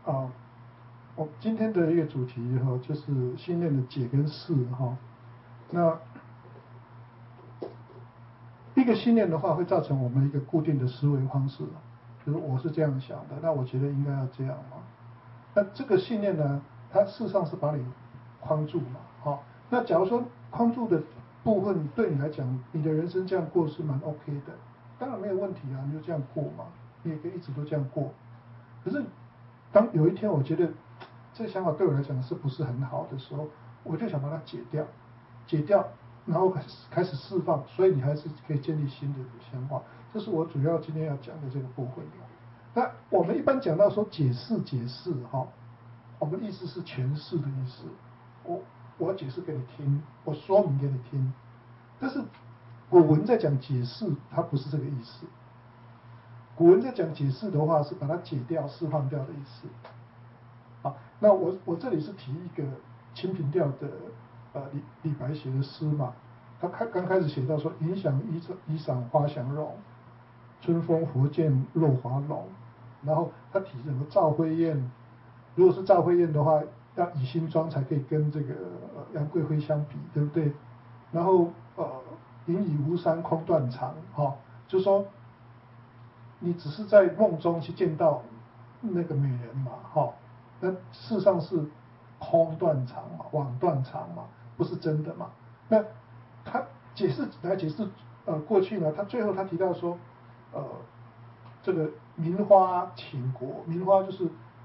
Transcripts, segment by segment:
啊，我今天的一个主题就是信念的解跟释那一个信念的话，会造成我们一个固定的思维方式，就是我是这样想的，那我觉得应该要这样嘛。那这个信念呢，它事实上是把你框住嘛，那假如说框住的部分对你来讲，你的人生这样过是蛮 OK 的，当然没有问题啊，你就这样过嘛，你也可以一直都这样过。可是当有一天我觉得这个想法对我来讲是不是很好的时候，我就想把它解掉，然后开始释放，所以你还是可以建立新的想法。这是我主要今天要讲的这个部分。那我们一般讲到说解释我们意思是诠释的意思。我解释给你听，我说明给你听。但是古文在讲解释，它不是这个意思。古文在讲解释的话，是把它解掉、释放掉的意思。好，那我这里是提一个《清平调》的李白写的诗嘛，他刚开始写到说，云想衣裳花想容，春风拂槛露华浓。然后他提什么赵辉燕，如果是赵辉燕的话，要以新妆才可以跟这个杨贵妃相比，对不对？然后引以无山空断肠，就说你只是在梦中去见到那个美人嘛，那事实上是空断肠嘛，枉断肠嘛，不是真的嘛。那他解释过去呢，他最后他提到说，这个名花倾国，名花就是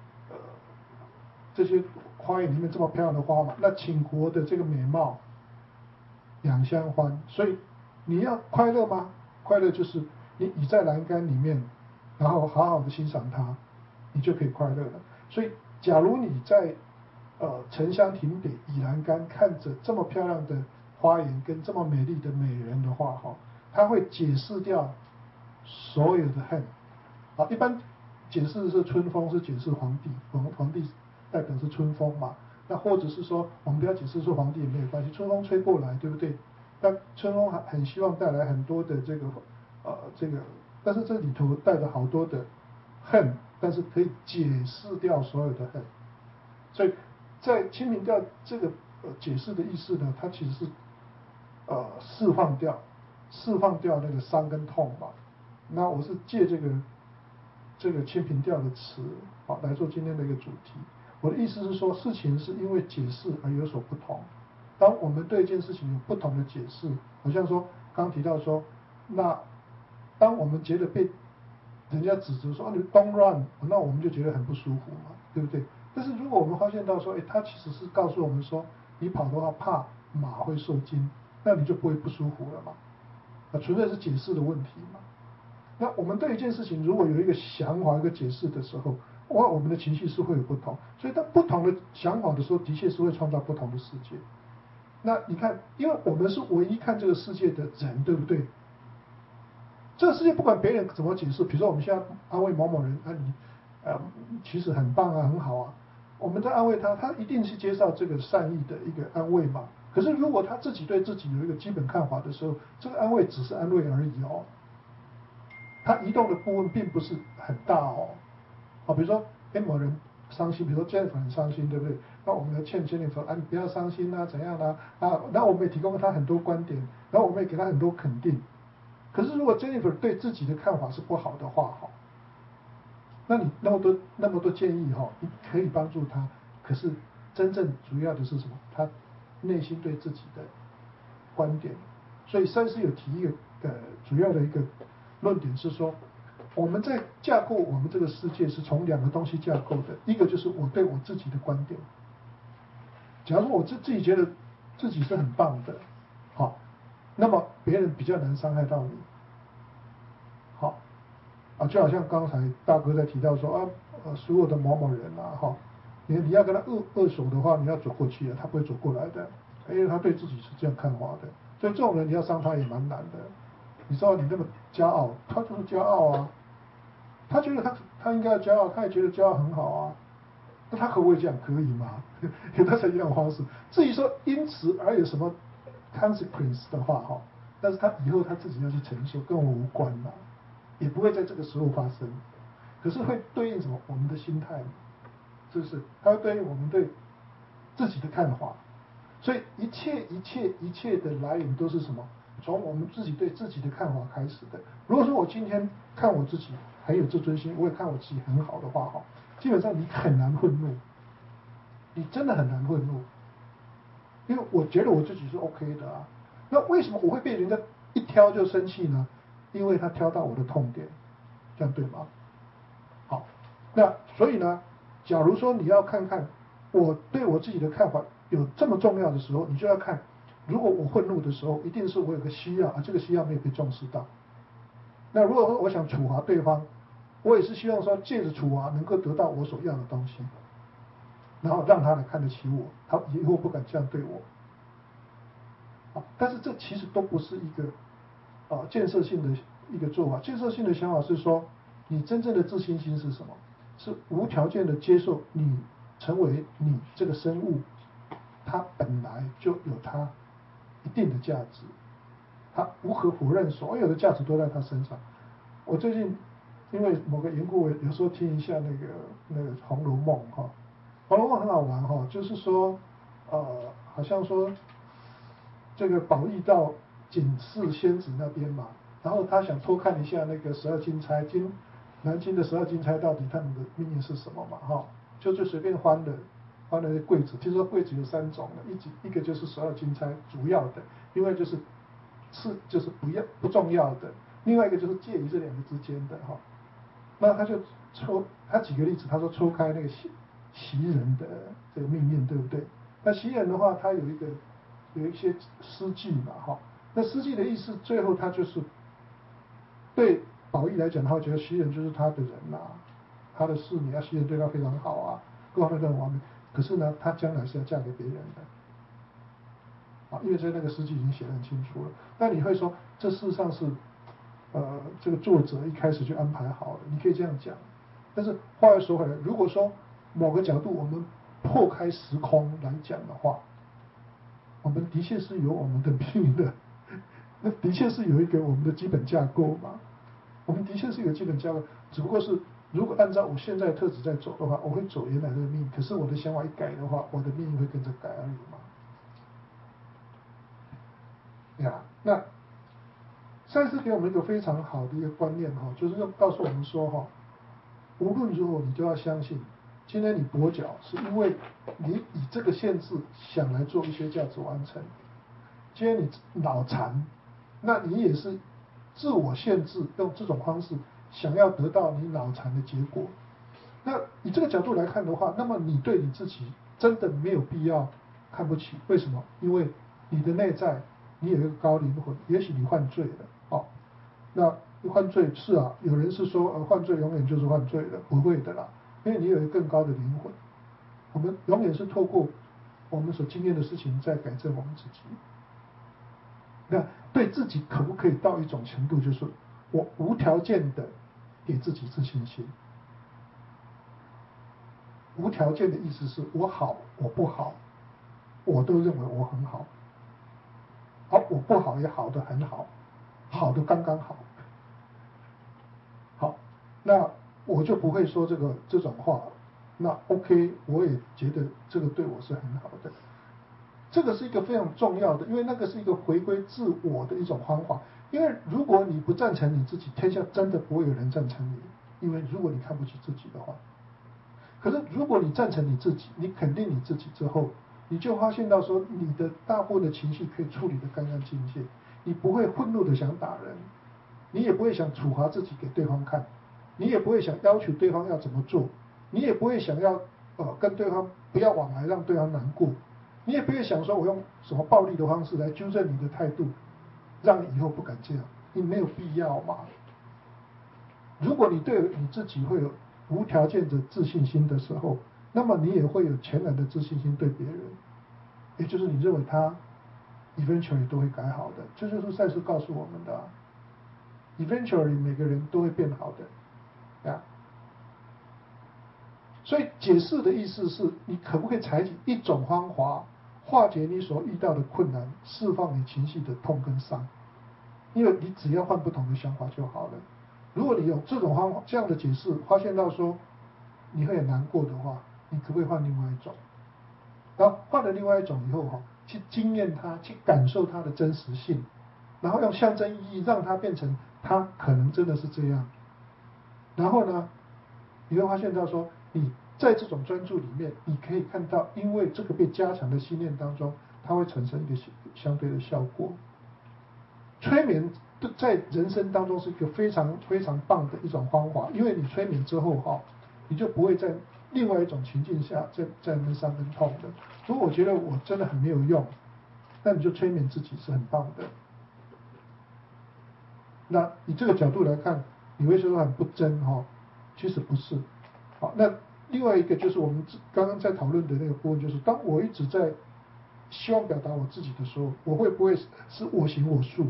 这些花园里面这么漂亮的花嘛，那倾国的这个美貌两相欢，所以你要快乐吗？快乐就是你倚在栏杆里面，然后好好的欣赏它，你就可以快乐了。所以，假如你在沉香亭北倚栏杆看着这么漂亮的花园跟这么美丽的美人的话，它会解释掉所有的恨。一般解释是春风，是解释皇帝，皇帝代表是春风嘛。那或者是说，我们不要解释说皇帝也没有关系，春风吹过来，对不对？那春风很希望带来很多的这个，但是这里头带着好多的恨，但是可以解释掉所有的恨。所以在清明调这个解释的意思呢，它其实是释放掉那个伤跟痛嘛。那我是借这个清平调的词来做今天的一个主题。我的意思是说，事情是因为解释而有所不同。当我们对一件事情有不同的解释，好像说刚提到说，那当我们觉得被人家指责说你 don't run， 那我们就觉得很不舒服嘛，对不对？但是如果我们发现到说，他其实是告诉我们说，你跑的话怕马会受惊，那你就不会不舒服了嘛。纯粹是解释的问题嘛。那我们对一件事情如果有一个想法、一个解释的时候，我们的情绪是会有不同。所以当不同的想法的时候，的确是会创造不同的世界。那你看，因为我们是唯一看这个世界的人，对不对？这个世界不管别人怎么解释，比如说我们现在安慰某某人，其实很棒啊，很好啊，我们在安慰他，他一定是接受这个善意的一个安慰嘛。可是如果他自己对自己有一个基本看法的时候，这个安慰只是安慰而已它移动的部分并不是很大比如说某人伤心，比如说 Jennifer 很伤心，对不对？那我们要劝 Jennifer 你不要伤心啊，怎样那我们也提供他很多观点，然后我们也给他很多肯定。可是如果 Jennifer 对自己的看法是不好的话那你那么多建议你可以帮助他，可是真正主要的是什么？他内心对自己的观点。所以赛斯有提一个主要的一个论点是说，我们在架构我们这个世界是从两个东西架构的，一个就是我对我自己的观点。假如我自己觉得自己是很棒的，那么别人比较难伤害到你。就好像刚才大哥在提到说所有的某某人你要跟他握手的话，你要走过去他不会走过来的，因为他对自己是这样看法的。所以这种人你要伤他也蛮难的。你说你那么骄傲，他就是骄傲啊，他觉得他应该要骄傲，他也觉得骄傲很好啊，那他可不可以这样？可以吗？有的是一种方式。至于说因此而有什么 consequence 的话但是他以后他自己要去承受，跟我无关嘛，也不会在这个时候发生。可是会对应什么？我们的心态。 是不是？它会对应我们对自己的看法。所以一切的来源都是什么？从我们自己对自己的看法开始的。如果说我今天看我自己很有自尊心，我也看我自己很好的话，哈，基本上你很难愤怒，你真的很难愤怒，因为我觉得我自己是 OK 的啊。那为什么我会被人家一挑就生气呢？因为他挑到我的痛点，这样对吗？好，那所以呢，假如说你要看看我对我自己的看法有这么重要的时候，你就要看，如果我愤怒的时候，一定是我有个需要啊，这个需要没有被重视到。那如果说我想处罚对方，我也是希望说借着处罚能够得到我所要的东西，然后让他来看得起我，他以后不敢这样对我。但是这其实都不是一个建设性的一个做法。建设性的想法是说，你真正的自信心是什么？是无条件的接受你成为你这个生物，它本来就有它一定的价值，它无可否认所有的价值都在它身上。我最近因为某个缘故，我有时候听一下那个《红楼梦》哈，《红楼梦》很好玩哈，就是说好像说这个宝玉到警示仙子那边嘛，然后他想偷看一下那个12金钗，南京的12金钗到底他们的命运是什么嘛哈，就随便翻了柜子，听说柜子有3种的，一个就是12金钗主要的，另外就是不重要的，另外一个就是介于这2个之间的哈。那他举个例子，他说抽开那个袭人的这个命运，对不对？那袭人的话，他有一些诗句嘛，哈。那诗句的意思，最后他就是对宝玉来讲，他会觉得袭人就是他的人呐，他的侍女啊，袭人对他非常好啊，各方面都很完美。可是呢，他将来是要嫁给别人的，因为在那个诗句已经写得很清楚了。那你会说，这事实上是这个作者一开始就安排好了，你可以这样讲。但是话又说回来，如果说某个角度我们破开时空来讲的话，我们的确是有我们的命运的，那的确是有一个我们的基本架构嘛。我们的确是有基本架构，只不过是如果按照我现在的特质在走的话，我会走原来的命。可是我的想法一改的话，我的命运会跟着改而已嘛。呀，那赛斯给我们一个非常好的一个观念哈，就是要告诉我们说哈，无论如何你都要相信，今天你跛脚是因为你以这个限制想来做一些价值完成。今天你脑残，那你也是自我限制，用这种方式想要得到你脑残的结果。那以这个角度来看的话，那么你对你自己真的没有必要看不起。为什么？因为你的内在你有一个高灵魂，也许你犯罪了，那犯罪是啊，有人是说犯罪永远就是犯罪了，不会的啦，因为你有一个更高的灵魂。我们永远是透过我们所经验的事情在改正我们自己。那对自己可不可以到一种程度，就是我无条件的给自己自信心？无条件的意思是我好我不好，我都认为我很好，而我不好也好的很好，好的刚刚好。好，那我就不会说这种话。那 OK， 我也觉得这个对我是很好的。这个是一个非常重要的，因为那个是一个回归自我的一种方法。因为如果你不赞成你自己，天下真的不会有人赞成你。因为如果你看不起自己的话，可是如果你赞成你自己，你肯定你自己之后，你就发现到说，你的大部分的情绪可以处理得干干净净，你不会愤怒的想打人，你也不会想处罚自己给对方看，你也不会想要求对方要怎么做，你也不会想要跟对方不要往来，让对方难过。你也不会想说我用什么暴力的方式来纠正你的态度，让你以后不敢这样，你没有必要嘛。如果你对你自己会有无条件的自信心的时候，那么你也会有全然的自信心对别人，也就是你认为他 eventually 都会改好的，这就是赛斯告诉我们的eventually 每个人都会变好的呀。所以解释的意思是你可不可以采取一种方法化解你所遇到的困难，释放你情绪的痛跟伤，因为你只要换不同的想法就好了。如果你用这种方法这样的解释，发现到说你会很难过的话， 你可不可以换另外一种？然后换了另外一种以后去经验它，去感受它的真实性，然后用象征意义让它变成它可能真的是这样。然后呢，你会发现到说，你在这种专注里面，你可以看到，因为这个被加强的信念当中，它会产生一个相对的效果。催眠在人生当中是一个非常非常棒的一种方法，因为你催眠之后你就不会在另外一种情境下在那伤跟痛的。如果我觉得我真的很没有用，那你就催眠自己是很棒的。那以这个角度来看，你会说很不真其实不是。好，那另外一个就是我们刚刚在讨论的那个部分，就是当我一直在希望表达我自己的时候，我会不会是我行我素？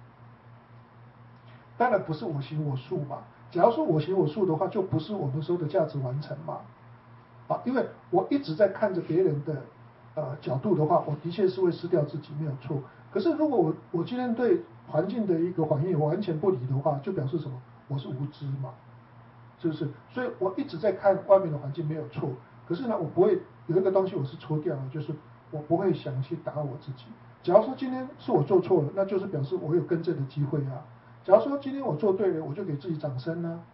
当然不是我行我素嘛。假如说我行我素的话，就不是我们说的价值完成嘛。因为我一直在看着别人的角度的话，我的确是会失掉自己，没有错。可是如果我今天对环境的一个反应完全不理的话，就表示什么？我是无知嘛，是不是？所以我一直在看外面的环境没有错，可是呢，我不会有一个东西我是戳掉的，就是我不会想去打我自己。假如说今天是我做错了，那就是表示我有更正的机会啊。假如说今天我做对了，我就给自己掌声啊。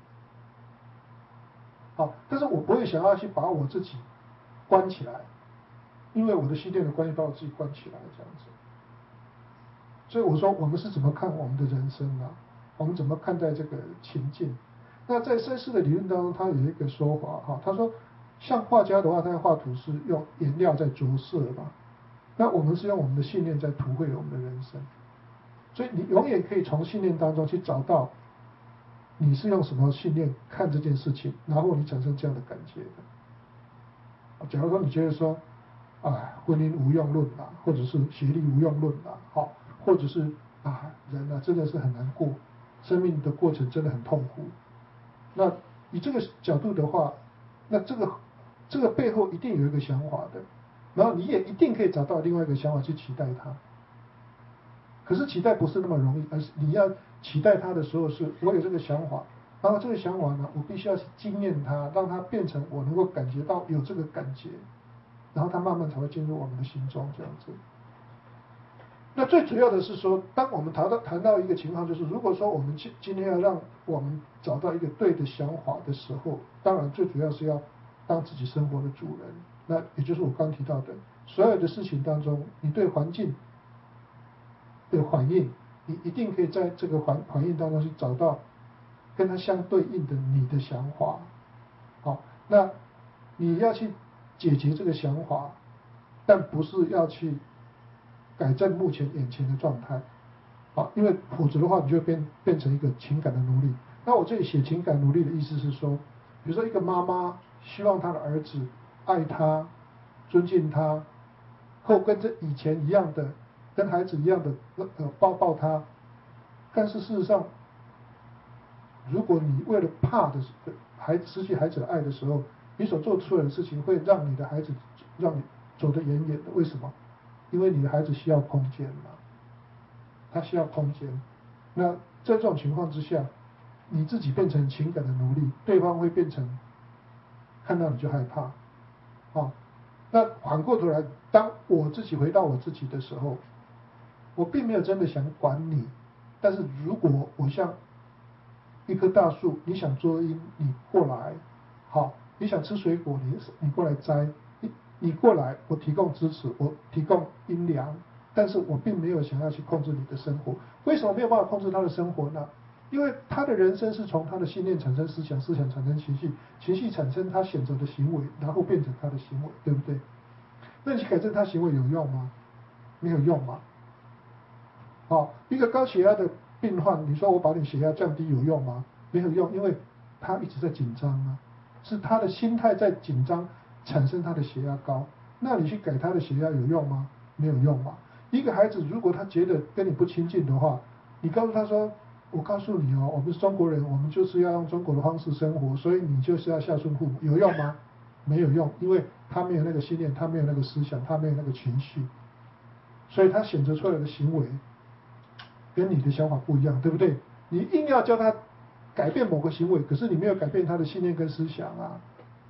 好，但是我不会想要去把我自己关起来，因为我的信念的关系把我自己关起来这样子。所以我说我们是怎么看我们的人生啊？我们怎么看待这个情境？那在赛斯的理论当中，他有一个说法他说像画家的话，他画图是用颜料在着色嘛，那我们是用我们的信念在图绘我们的人生。所以你永远可以从信念当中去找到你是用什么信念看这件事情，然后你产生这样的感觉的。假如说你觉得说，婚姻无用论啦，或者是学历无用论啦，或者是人真的是很难过，生命的过程真的很痛苦。那以这个角度的话，那这个背后一定有一个想法的，然后你也一定可以找到另外一个想法去取代它。可是期待不是那么容易，而是你要期待它的时候，是我有这个想法，然后这个想法呢，我必须要去经验它，让它变成我能够感觉到有这个感觉，然后它慢慢才会进入我们的心中这样子。那最主要的是说，当我们谈到一个情况，就是如果说我们今天要让我们找到一个对的想法的时候，当然最主要是要当自己生活的主人。那也就是我刚提到的，所有的事情当中，你对环境的反应，你一定可以在这个反应当中去找到跟它相对应的你的想法。好，那你要去解决这个想法，但不是要去改正目前眼前的状态。因为否则的话，你就会变成一个情感的奴隶。那我这里写情感奴隶的意思是说，比如说一个妈妈希望她的儿子爱她、尊敬她，或跟这以前一样的，跟孩子一样的抱抱他，但是事实上，如果你为了怕的失去孩子的爱的时候，你所做出来的事情会让你的孩子让你走得远远的。为什么？因为你的孩子需要空间嘛，他需要空间。那在这种情况之下，你自己变成情感的奴隶，对方会变成看到你就害怕。那反过头来，当我自己回到我自己的时候，我并没有真的想管你，但是如果我像一棵大树，你想捉阴，你过来，你想吃水果，你过来摘，你过来，我提供支持，我提供阴凉，但是我并没有想要去控制你的生活。为什么没有办法控制他的生活呢？因为他的人生是从他的信念产生思想，思想产生情绪，情绪产生他选择的行为，然后变成他的行为，对不对？那你去改正他行为有用吗？没有用嘛。一个高血压的病患，你说我把你血压降低有用吗？没有用，因为他一直在紧张啊，是他的心态在紧张，产生他的血压高。那你去改他的血压有用吗？没有用嘛。一个孩子如果他觉得跟你不亲近的话，你告诉他说，我告诉你我们是中国人，我们就是要用中国的方式生活，所以你就是要孝顺父母，有用吗？没有用，因为他没有那个信念，他没有那个思想，他没有那个情绪，所以他选择出来的行为跟你的想法不一样，对不对？你硬要叫他改变某个行为，可是你没有改变他的信念跟思想啊。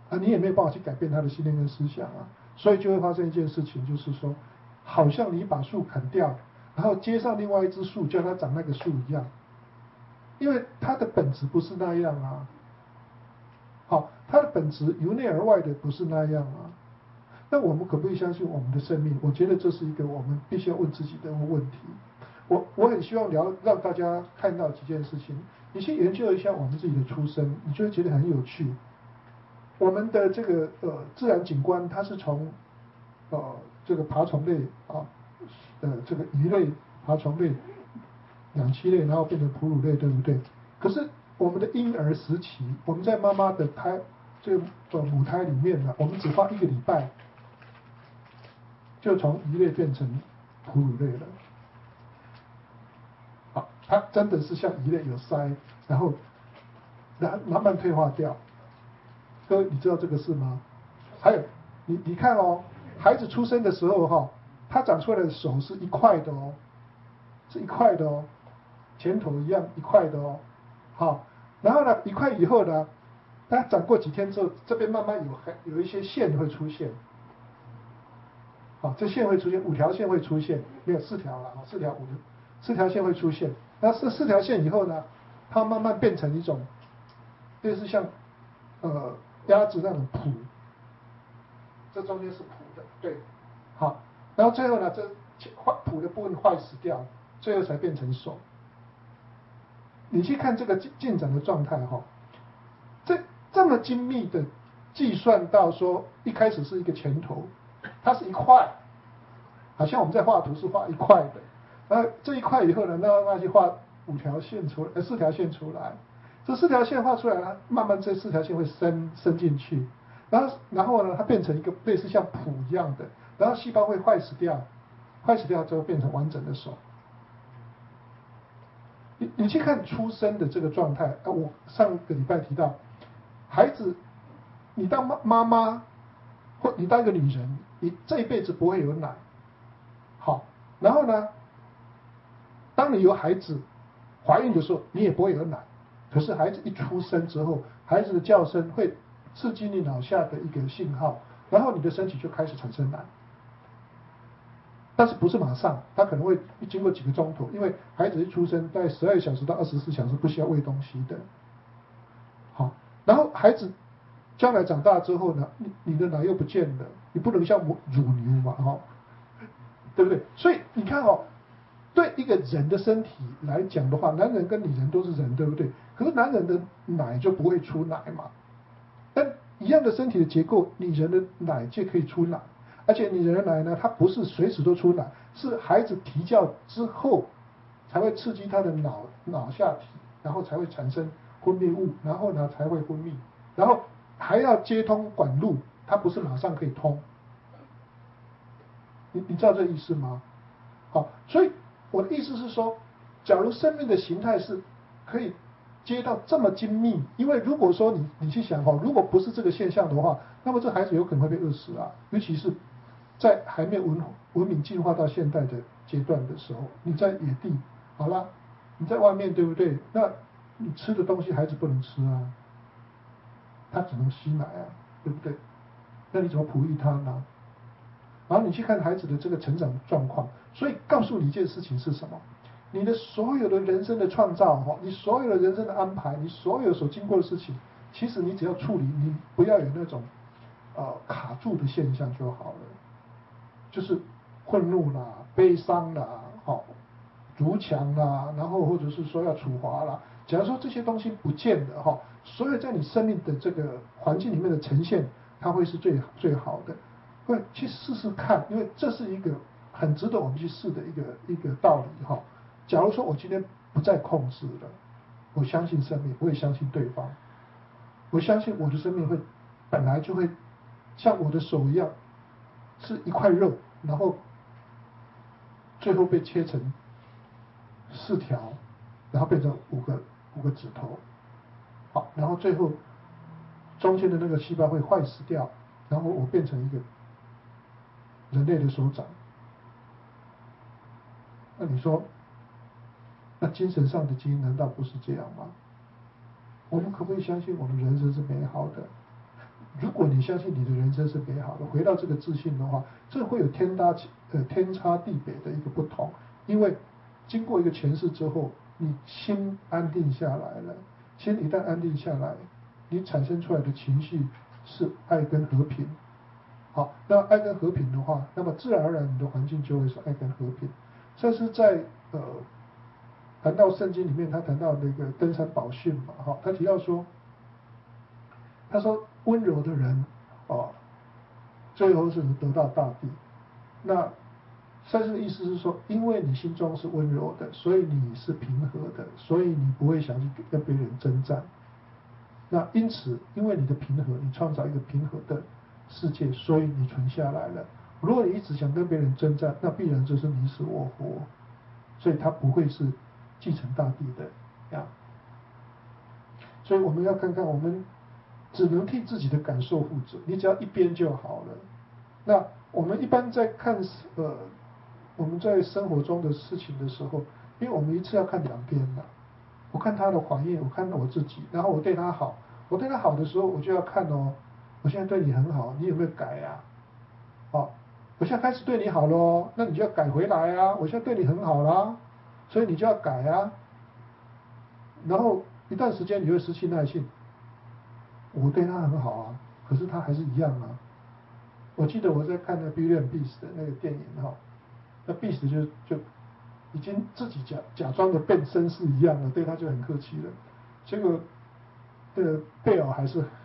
啊，你也没有办法去改变他的信念跟思想啊，所以就会发生一件事情，就是说，好像你把树砍掉，然后接上另外一枝树，叫它长那个树一样，因为它的本质不是那样啊。好，它的本质由内而外的不是那样啊。那我们可不可以相信我们的生命？我觉得这是一个我们必须要问自己的问题。我很希望让大家看到几件事情，你去研究一下我们自己的出生，你就会觉得很有趣。我们的这个自然景观，它是从这个爬虫类啊，这个鱼类、爬虫类、两栖类，然后变成哺乳类，对不对？可是我们的婴儿时期，我们在妈妈的这个母胎里面呢，我们只花1个礼拜，就从鱼类变成哺乳类了。好，它真的是像鱼类有鳃，然后慢慢退化掉。各位，你知道这个事吗？还有，你看哦，孩子出生的时候哈，他长出来的手是一块的哦，是一块的哦，拳头一样一块的哦，好，然后呢，一块以后呢，它长过几天之后，这边慢慢有一些线会出现，好，这线会出现，5条线会出现，没有4条了啊，4条线会出现，那4条线以后呢，它慢慢变成一种类似像鸭子那种蹼，这中间是蹼的，对，好，然后最后呢，这蹼的部分坏死掉，最后才变成手。你去看这个进展的状态哈，这么精密的计算到说，一开始是一个拳头，它是一块，好像我们在画图是画一块的，然后这一块以后呢，那就画4条线出来，这4条线画出来了，慢慢这4条线会伸进去，然后呢，它变成一个类似像蹼一样的，然后细胞会坏死掉之后变成完整的手。你去看出生的这个状态，我上个礼拜提到，孩子，你当妈妈，或你当一个女人，你这一辈子不会有奶，好，然后呢，当你有孩子，怀孕的时候你也不会有奶，可是孩子一出生之后，孩子的叫声会刺激你脑下的一个信号，然后你的身体就开始产生奶。但是不是马上，他可能会经过几个钟头，因为孩子一出生在12小时到24小时不需要喂东西的。好，然后孩子将来长大之后呢，你的奶又不见了，你不能像乳牛嘛，对不对？所以你看对一个人的身体来讲的话，男人跟女人都是人，对不对？可是男人的奶就不会出奶嘛，但一样的身体的结构，女人的奶就可以出奶。而且女人奶呢，它不是随时都出奶，是孩子啼叫之后才会刺激他的脑下体，然后才会产生分泌物，然后呢才会分泌，然后还要接通管路，它不是马上可以通。你知道这意思吗？好，所以我的意思是说，假如生命的形态是可以接到这么精密，因为如果说你去想如果不是这个现象的话，那么这孩子有可能会被饿死啊，尤其是在还没有文明进化到现代的阶段的时候，你在野地，好了，你在外面，对不对？那你吃的东西孩子不能吃啊，他只能吸奶啊，对不对？那你怎么哺育他呢？然后你去看孩子的这个成长状况，所以告诉你一件事情是什么？你的所有的人生的创造你所有的人生的安排，你所有所经过的事情，其实你只要处理，你不要有那种卡住的现象就好了。就是愤怒啦、悲伤啦、筑墙啦，然后或者是说要处罚啦。假如说这些东西不见了所有在你生命的这个环境里面的呈现，它会是最好的。会去试试看，因为这是一个很值得我们去试的一个道理假如说我今天不再控制了，我相信生命，我也相信对方，我相信我的生命本来就会像我的手一样，是一块肉，然后最后被切成4条，然后变成5个指头，好，然后最后中间的那个细胞会坏死掉，然后我变成一个人类的手掌。那你说，那精神上的基因难道不是这样吗？我们可不可以相信我们人生是美好的？ 如果你相信你的人生是美好的，回到这个自信的话，这会有天差地别的一个不同。因为经过一个诠释之后，你心安定下来了，心一旦安定下来，你产生出来的情绪是爱跟和平。好，那爱跟和平的话，那么自然而然你的环境就会是爱跟和平。这是在谈到圣经里面，他谈到那个登山宝训嘛，哈，他提到说，他说温柔的人，哦，最后是得到大地。那赛斯的意思是说，因为你心中是温柔的，所以你是平和的，所以你不会想去跟别人征战。那因此，因为你的平和，你创造一个平和的世界，所以你存下来了。如果你一直想跟别人征战，那必然就是你死我活，所以他不会是继承大地的呀。所以我们要看看，我们只能替自己的感受负责，你只要一边就好了。那我们一般在看我们在生活中的事情的时候，因为我们一次要看两边嘛，我看他的反应，我看我自己，然后我对他好，我对他好的时候，我就要看哦，我现在对你很好，你有没有改呀？哦，我现在开始对你好咯，那你就要改回来啊！我现在对你很好啦，所以你就要改啊。然后一段时间你会失去耐性，我对他很好啊，可是他还是一样啊。我记得我在看那《Beauty and Beast》的那个电影哈，那 Beast 就已经自己假装的变绅士一样了，对他就很客气了。结果贝尔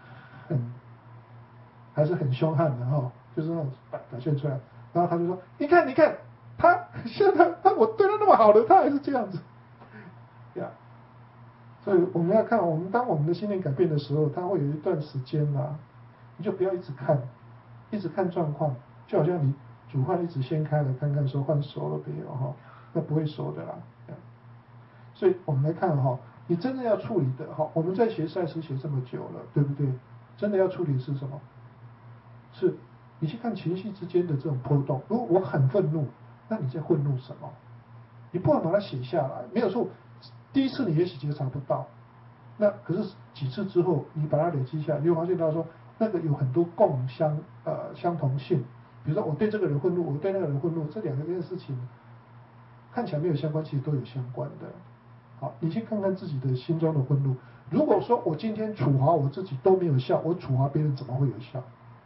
还是很凶悍的哈，就是那种表现出来。然后他就说：“你看，你看，他现在我对他那么好了，他还是这样子。”呀，所以我们要看，当我们的心念改变的时候，它会有一段时间啦，你就不要一直看状况，就好像你煮饭一直掀开来看看说饭熟了没有哈，那不会熟的啦。所以我们来看哈，你真的要处理的哈，我们在学赛斯学这么久了，对不对？真的要处理是什么？是你去看情绪之间的这种波动。如果我很愤怒，那你在愤怒什么？你不能把它写下来，没有错。第一次你也许觉察不到，那可是几次之后，你把它累积下来，你会发现到说，那个有很多相同性。比如说我对这个人愤怒，我对那个人愤怒，这两件事情看起来没有相关，其实都有相关的。好，你去看看自己的心中的愤怒。如果说我今天处罚我自己都没有效，我处罚别人怎么会有效？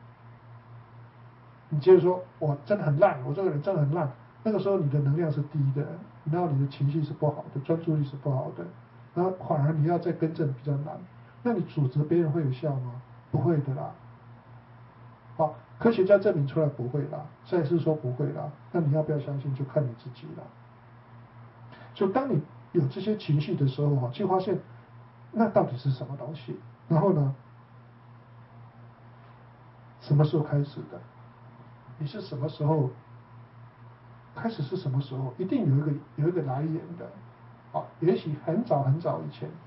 你接着说，我真的很烂，我这个人真的很烂。那个时候你的能量是低的，然后你的情绪是不好的，专注力是不好的，然后反而你要再更正比较难。那你指责别人会有效吗？不会的啦。好，科学家证明出来不会啦，赛斯说不会啦。那你要不要相信，就看你自己了。所以当你有这些情绪的时候，哈，就发现那到底是什么东西？然后呢，什么时候开始的？你是什么时候开始？是什么时候？一定有一个来源的。啊，也许很早很早以前，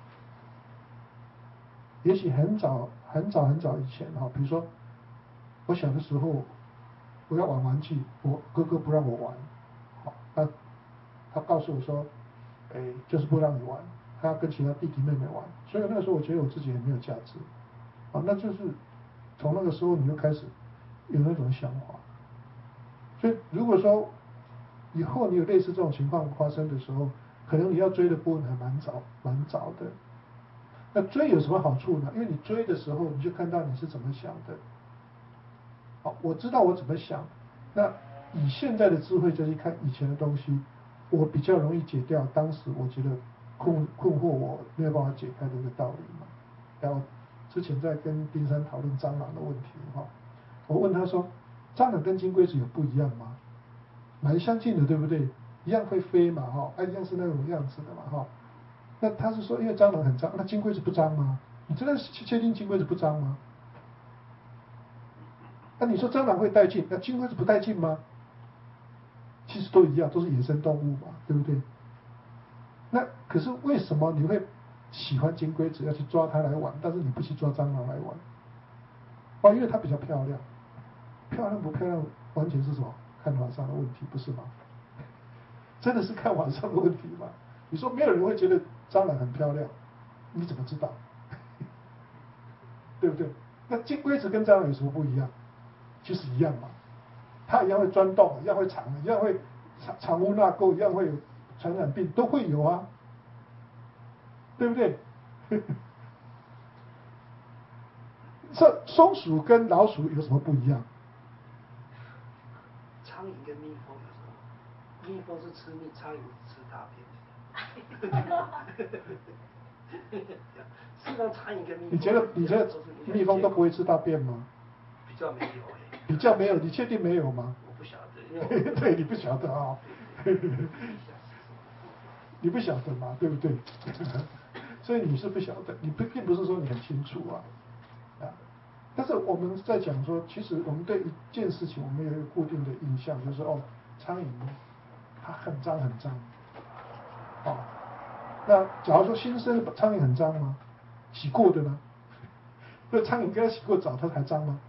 也许很早以前哈，比如说我小的时候，我要玩玩具，我哥哥不让我玩，好，他告诉我说，就是不让你玩，他要跟其他弟弟妹妹玩，所以那个时候我觉得我自己很没有价值，啊，那就是从那个时候你就开始有那种想法，所以如果说以后你有类似这种情况发生的时候，可能你要追的波纹还蛮早的。那追有什么好处呢？因为你追的时候，你就看到你是怎么想的。好，我知道我怎么想。那以现在的智慧再去看以前的东西，我比较容易解掉当时我觉得困惑我没有办法解开的一个道理嘛。然后之前在跟冰山讨论蟑螂的问题哈，我问他说，蟑螂跟金龟子有不一样吗？蛮相近的，对不对？一样会飞嘛哈，一样是那种样子的嘛哈。那他是说，因为蟑螂很脏，那金龟子不脏吗？你真的确定金龟子不脏吗？那你说蟑螂会带劲，那金龟子不带劲吗？其实都一样，都是野生动物嘛，对不对？那可是为什么你会喜欢金龟子，要去抓它来玩，但是你不去抓蟑螂来玩？哦，因为它比较漂亮，漂亮不漂亮，完全是什么？看网上的问题，不是吗？真的是看网上的问题吗？你说没有人会觉得蟑螂很漂亮，你怎么知道？对不对？ 那金龟子跟蟑螂有什么不一样？其实一样嘛，它一样会钻洞，一样会藏，一样会藏污纳垢，一样会有传染病，都会有啊，对不对？这松鼠跟老鼠有什么不一样？ 苍蝇跟蜜蜂有什么？蜜蜂是吃蜜，苍蝇是吃大便。事实上，苍蝇跟蜜蜂， 你觉得蜜蜂都不会吃大便吗？ 比较没有哎。 比较没有，你确定没有吗？ 我不晓得，因为对，你不晓得啊、你不晓得嘛，对不对？所以你是不晓得，你并不是说你很清楚啊。但是我们在讲说，其实我们对一件事情，我们有一个固定的印象，就是哦，苍蝇它很脏很脏，哦，那假如说新生的苍蝇很脏吗？洗过的呢？那苍蝇跟它洗过澡，它还脏吗？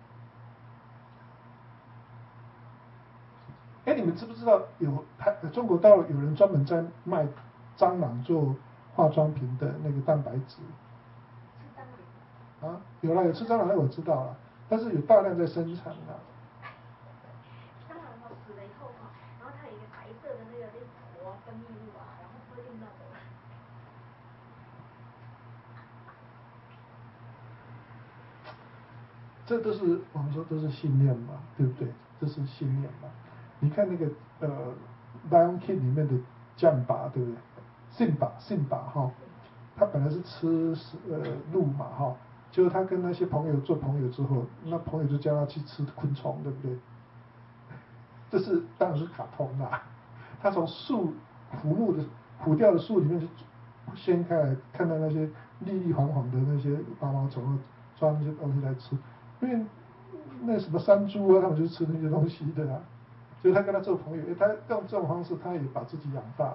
哎，你们知不知道中国大陆有人专门在卖蟑螂做化妆品的那个蛋白质？啊，有了，有吃蟑螂，那我知道了，但是有大量在生产的。 蟑螂死了以后然后它有一个白色的那个活分泌物然后会用那个。 这都是我们说都是信念嘛，对不对？这是信念嘛。你看那个Lion King 里面的酱巴，对不对？信巴哈，他本来是吃鹿嘛哈，结果他跟那些朋友做朋友之后，那朋友就叫他去吃昆虫，对不对？这是当然是卡通啦。他从虎掉的树里面去掀开来，看到那些粒粒黄黄的那些毛毛虫，抓那些东西来吃。因为那什么山猪啊，他们就是吃那些东西的啊。所以他跟他做朋友，他用这种方式，他也把自己养大。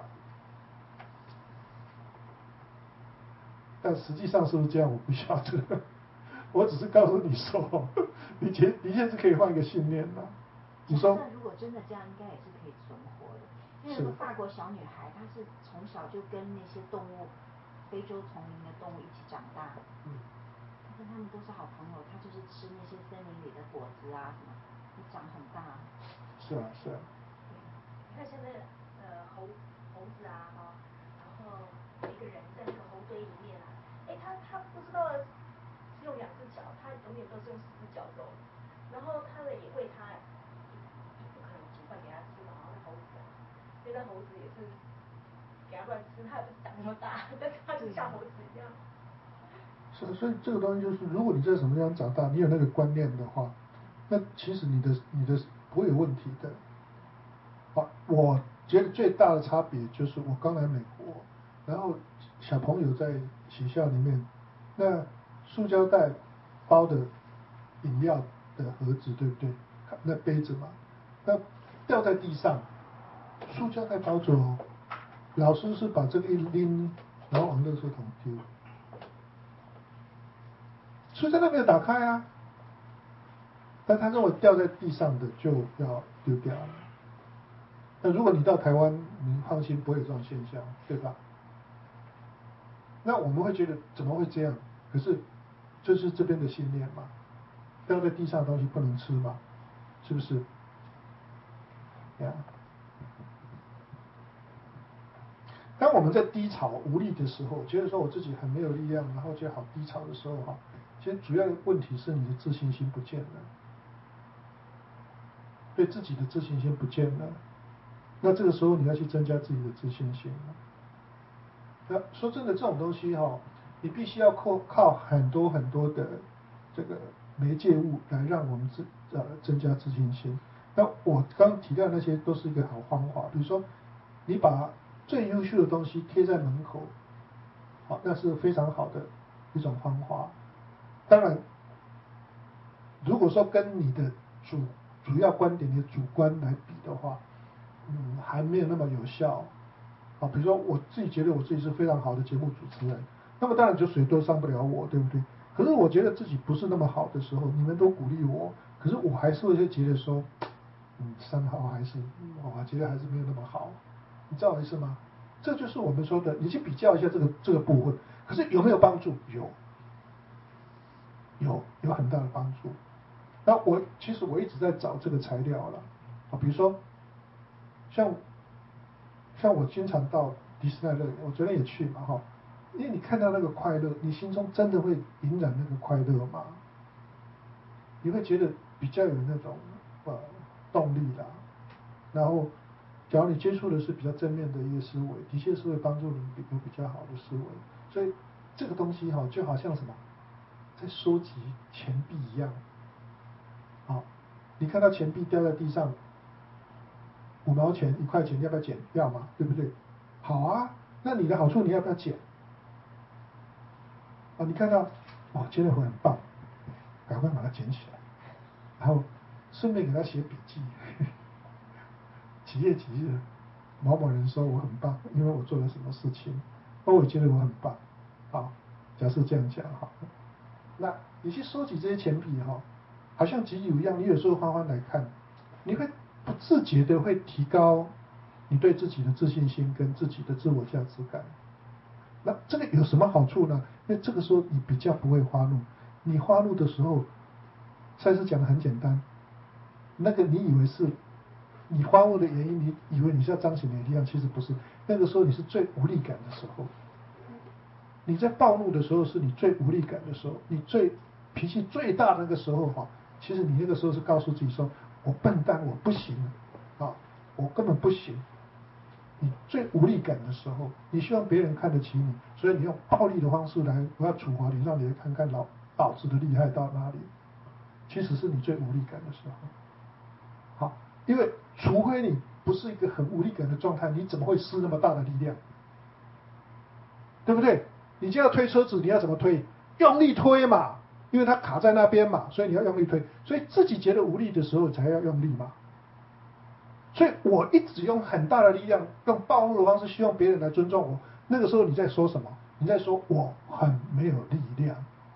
但实际上是不是这样，我不晓得。我只是告诉你说，你现在是可以换一个信念了。你说， 如果真的这样，应该也是可以存活的。因为有个法国小女孩，她是从小就跟那些动物，非洲丛林的动物一起长大。她跟他们都是好朋友，她就是吃那些森林里的果子啊什么，就长很大。 是啊，是啊。 你看现在猴子然后有一个人在那个猴堆里面他不知道是用2只脚，他永远都是用4只脚走，然后他也喂他，不可能煮饭给他吃嘛，那猴子所以那猴子也是给他乱吃，他也不是长那么大，但是他就像猴子一样。 是，所以这个东西就是，如果你在什么地方长大，你有那个观念的话，那其实你的不会有问题的。我觉得最大的差别就是我刚来美国，然后小朋友在学校里面，那塑胶袋包的饮料的盒子，对不对？那杯子嘛，那掉在地上，塑胶袋包着哦，老师是把这个一拎，然后往垃圾桶丢。塑胶袋没有打开啊，但他认为掉在地上的就要丢掉了。那如果你到台湾，你放心不会有这种现象，对吧？那我们会觉得怎么会这样？可是这是这边的信念嘛，掉在地上的东西不能吃嘛，是不是？呀。当我们在低潮无力的时候，觉得说我自己很没有力量，然后觉得好低潮的时候其实主要的问题是你的自信心不见了，对自己的自信心不见了。那这个时候你要去增加自己的自信心了。那说真的，这种东西你必须要靠很多很多的这个媒介物来让我们增加自信心。那我刚提到那些都是一个好方法，比如说你把最优秀的东西贴在门口，那是非常好的一种方法。当然，如果说跟你的主要观点的主观来比的话，还没有那么有效。比如说我自己觉得我自己是非常好的节目主持人，那么当然就谁都上不了我，对不对？可是我觉得自己不是那么好的时候，你们都鼓励我，可是我还是会觉得说，3号还是我觉得还是没有那么好，你知道我意思吗？这就是我们说的，你去比较一下这个部分，可是有没有帮助？有。 有很大的帮助。那其实我一直在找这个材料了啊，比如说像我经常到迪士尼乐园，我昨天也去嘛哈，因为你看到那个快乐，你心中真的会隐染那个快乐吗？你会觉得比较有那种动力啦。然后，假如你接触的是比较正面的一个思维，的确是会帮助你有比较好的思维。所以这个东西哈，就好像什么，在收集钱币一样。好，你看到钱币掉在地上，5毛钱、1块钱，要不要捡？要嘛，对不对？好啊，那你的好处你要不要捡？啊，你看到，哇，觉得我很棒，赶快把它捡起来，然后顺便给他写笔记。几月几日，某某人说我很棒，因为我做了什么事情，我也觉得我很棒。好，假设这样讲哈，那你去收集这些钱币哈，好像集邮一样，你有时候翻翻来看，你会不自觉的会提高你对自己的自信心跟自己的自我价值感。那这个有什么好处呢？因为这个时候你比较不会发怒，你发怒的时候，赛斯讲的很简单，那个你以为是你发怒的原因，你以为你是要彰显你的力量，其实不是。那个时候你是最无力感的时候，你在暴怒的时候是你最无力感的时候，你脾气最大的那个时候哈，其实你那个时候是告诉自己说，我笨蛋，我不行啊，我根本不行。你最无力感的时候，你希望别人看得起你，所以你用暴力的方式来我要处罚你，让你来看看老子的厉害到哪里。其实是你最无力感的时候。好，因为除非你不是一个很无力感的状态，你怎么会施那么大的力量？对不对？你就要推车子，你要怎么推？用力推嘛，因为它卡在那边嘛，所以你要用力推。所以自己觉得无力的时候才要用力嘛。所以我一直用很大的力量，用暴怒的方式，希望别人来尊重我。那个时候你在说什么？你在说我很没有力量。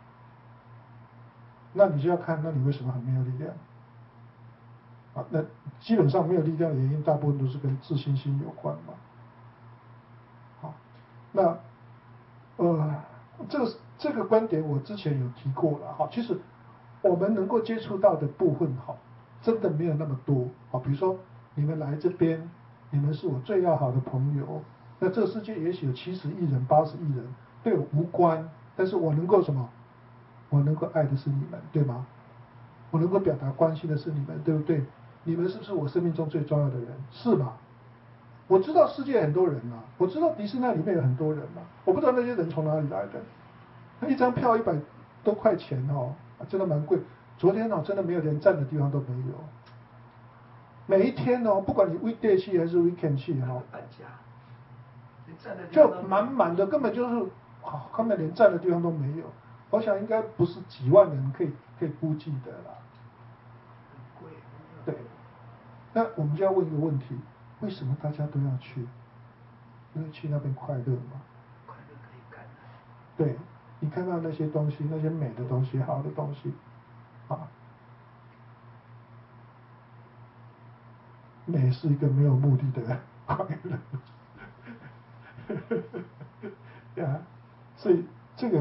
那你就要看，那你为什么很没有力量？啊，那基本上没有力量的原因，大部分都是跟自信心有关嘛。好，那这个观点我之前有提过了哈。其实我们能够接触到的部分哈，真的没有那么多啊。比如说你们来这边，你们是我最要好的朋友，那这个世界也许有70亿人、80亿人，对我无关，但是我能够什么？我能够爱的是你们，对吗？我能够表达关心的是你们，对不对？你们是不是我生命中最重要的人？是吗？我知道世界很多人啊，我知道迪士尼里面有很多人啊，我不知道那些人从哪里来的。一张票100多块钱哦，真的蛮贵。昨天哦，真的没有连站的地方都没有。每一天哦，不管你 weekday 去还是 weekend 去哈，就满满的，根本就是根本连站的地方都没有。我想应该不是几万人可以估计的啦。 很贵。 对，那我们就要问一个问题：为什么大家都要去？因为去那边快乐嘛。 快乐可以感染。 对，你看到那些东西，那些美的东西、好的东西，啊，美是一个没有目的的快乐。对啊，所以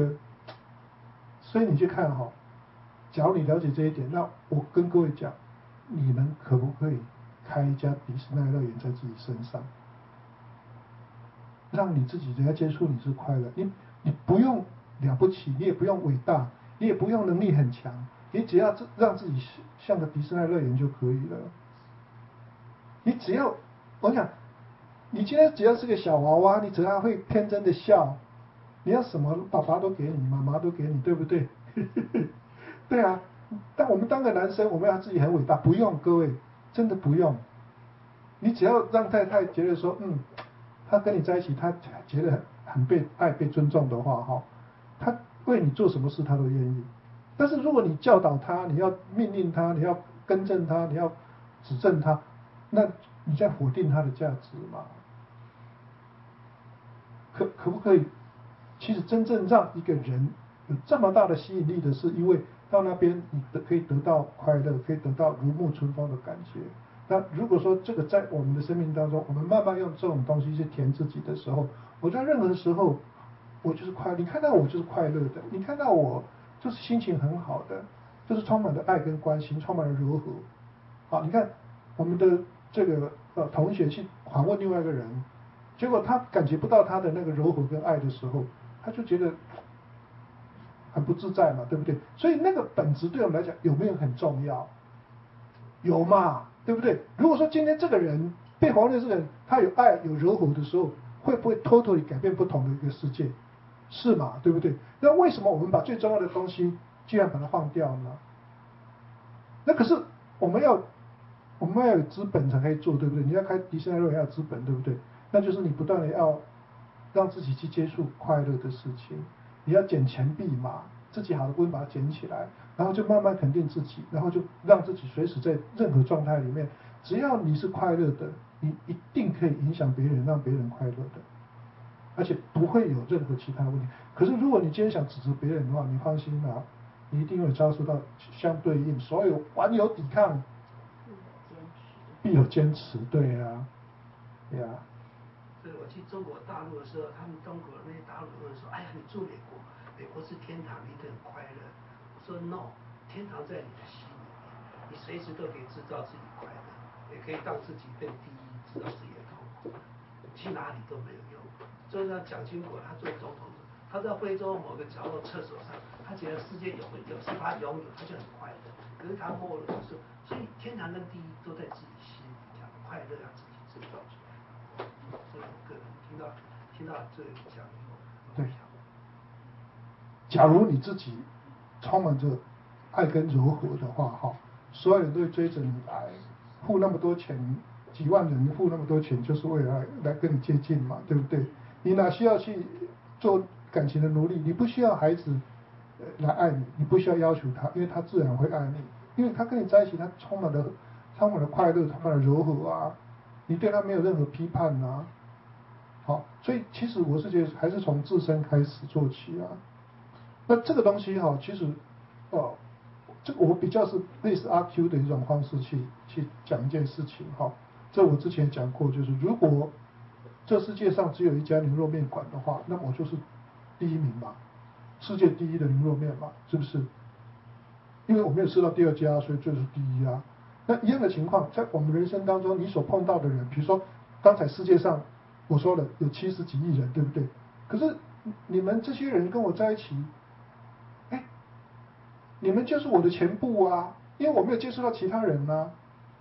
所以你去看哈，假如你了解这一点，那我跟各位讲，你们可不可以开一家迪士尼乐园在自己身上，让你自己人家接触你是快乐，你不用了不起，你也不用伟大，你也不用能力很强，你只要让自己像个迪士尼乐园就可以了。你只要，我想，你今天只要是个小娃娃，你只要会天真的笑，你要什么爸爸都给你，妈妈都给你，对不对？对啊，但我们当个男生，我们要自己很伟大，不用各位，真的不用。你只要让太太觉得说，他跟你在一起，他觉得很被爱、被尊重的话，哈，他为你做什么事他都愿意。但是如果你教导他，你要命令他，你要更正他，你要指正他，那你在否定他的价值嘛？可不可以？其实真正让一个人有这么大的吸引力的是，因为到那边你可以得到快乐，可以得到如沐春风的感觉。那如果说这个在我们的生命当中，我们慢慢用这种东西去填自己的时候，我在任何时候我就是快乐。你看到我就是快乐的，你看到我就是心情很好的，就是充满了爱跟关心，充满了柔和。好，你看我们的这个同学去访问另外一个人，结果他感觉不到他的那个柔和跟爱的时候，他就觉得很不自在嘛，对不对？所以那个本质对我们来讲有没有很重要？有嘛，对不对？如果说今天这个人被访问的这个人，他有爱有柔和的时候，会不会 totally 改变不同的一个世界？是嘛，对不对？那为什么我们把最重要的东西居然把它放掉呢？那可是我们要有资本才可以做，对不对？你要开迪士尼乐园要有资本，对不对？那就是你不断的要让自己去接触快乐的事情，你要捡钱币嘛，自己好的部分把它捡起来，然后就慢慢肯定自己，然后就让自己随时在任何状态里面，只要你是快乐的，你一定可以影响别人，让别人快乐的，而且不会有任何其他的问题。可是如果你今天想指责别人的话，你放心啦，你一定会遭受到相对应，所有顽有抵抗，必有坚持，对呀，对呀。 所以我去中国大陆的时候，他们中国那些大陆人说：“哎呀，你住美国，美国是天堂，你一定很快乐。”我说 ：“No， 天堂在你的心里面，你随时都可以制造自己快乐，也可以让自己变第一，制造自己的痛苦，去哪里都没有用。”所以呢，蒋经国他做总统，他在非洲某个角落厕所上，他觉得世界是他拥有，他就很快乐。可是他没落的时候，所以天堂跟第一都在自己心里，这样快乐要自己制造出来。所以我个人听到这里讲以后， 对，假如你自己充满着爱跟柔和的话，哈，所有人都会追着你来，付那么多钱，几万人付那么多钱，就是为了来跟你接近嘛，对不对？你哪需要去做感情的奴隶？你不需要孩子来爱你，你不需要要求他，因为他自然会爱你，因为他跟你在一起，他充满了快乐，充满了柔和啊，你对他没有任何批判啊。好，所以其实我是觉得还是从自身开始做起啊。那这个东西哈，其实这个我比较是类似阿 Q 的一种方式去讲一件事情哈。这我之前讲过，就是如果这世界上只有一家牛肉面馆的话，那我就是第一名嘛，世界第一的牛肉面嘛，是不是？因为我没有吃到第二家，所以就是第一啊。那一样的情况，在我们人生当中，你所碰到的人，比如说刚才世界上我说了有70几亿人，对不对？可是你们这些人跟我在一起，哎，你们就是我的全部啊，因为我没有接触到其他人啊。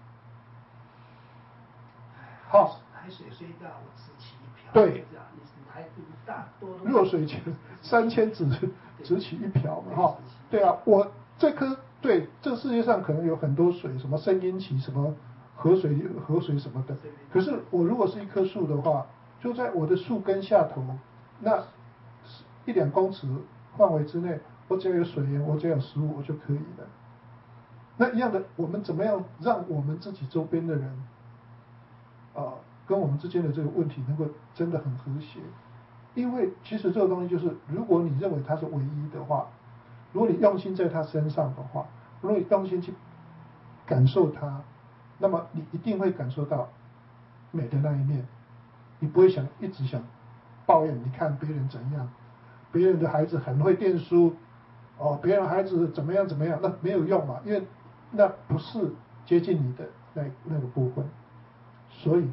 好， 海水虽大，我只取一瓢。 对， 你还不大多。 弱水3000只取一瓢嘛，哈。对啊，我这个世界上可能有很多水，什么声音旗，什么河水什么的。可是我如果是一棵树的话，就在我的树根下头，那1-2公尺范围之内，我只要有水源，我只要有食物，我就可以了。那一样的，我们怎么样让我们自己周边的人，跟我们之间的这个问题能够真的很和谐？因为其实这个东西就是，如果你认为它是唯一的话，如果你用心在他身上的话，如果你用心去感受它，那么你一定会感受到美的那一面。你不会一直想抱怨，你看别人怎样，别人的孩子很会念书，别人孩子怎么样，那没有用嘛，因为那不是接近你的那个部分。所以，